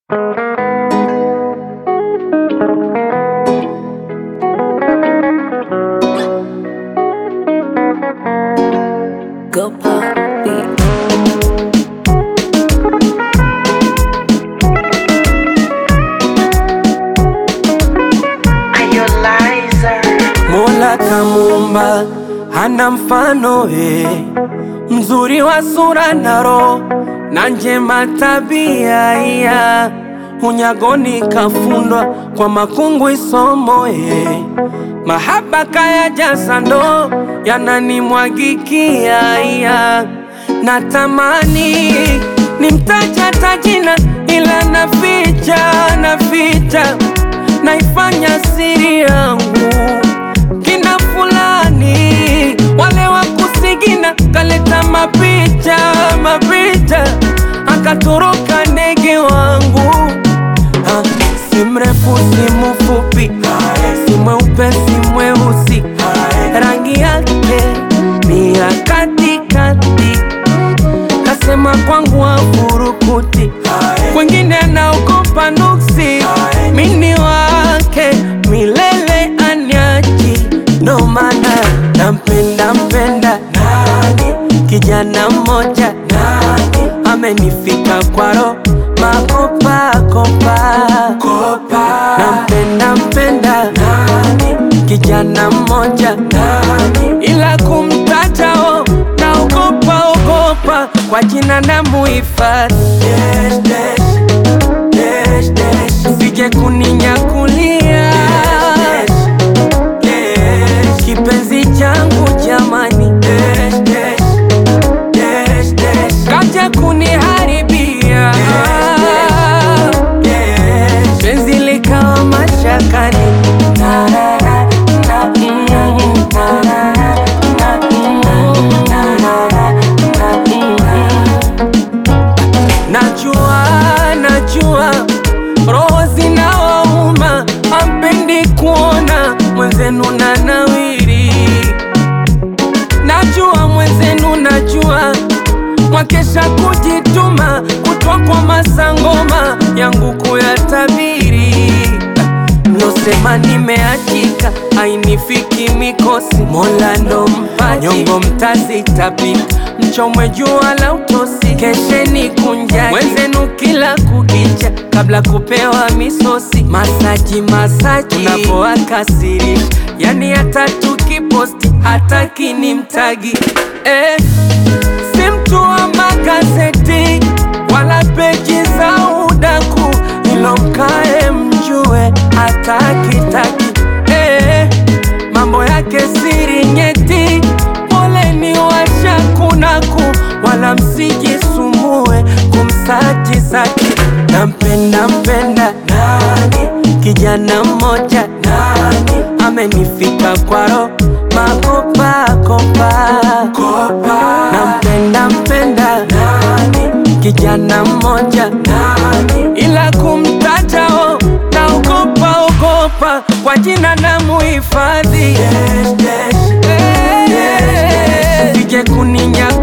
Go pop beat. Mola kamuumba hana mfano mzuri wa sura na roho na njema tabia unyagoni kafundwa kwa makungu isomo mahaba kaya jasa ndo yananimwagikia natamani nimtaja tajina ila naficha naifanya siri yangu kina fulani wale wa kusigina kaleta mapicha akatoroka ndege wangu si mrefu si mfupi si mweupe si mweusi rangi yake ni ya katikati kasema kwangu afurukuti kwengine naogopa nuksi mini wake milele anyaji ndo maana nampenda kijana mmoja amenifika kwaro makopa nampenda kijana mmoja ila kumtatao naogopa kwa jina na muhifadhi sije kuninyakulia kipenzi changu jamani kaja kuniharibia penzi likawa mashakani najua roho zinawauma ampendi kuona mwenzenu na nawiri najua mwenzenu mwakesha kujituma kutwa kwa masangoma yangu kuyatabiri mlosema nimeachika ainifiki mikosi Mola ndo mpaji nyongo mtazitapika mchomwe jua la utosi kesheni kunjaki mwenzenu kila kukicha kabla kupewa misosi masaji unapoakasirisha yani hata tukiposti hata kinimtagi si mtu wa magazeti wala peji za udaku ilo mkae mjue hata kitaki mambo yake siri nyeti poleni washakunaku wala msijisumbue kumsaji zaki nampenda kijana mmoja amenifika kwaro makopa nampenda kijana mmoja ila kumtatao naogopa kwa jina na muhifadhi sije kuninya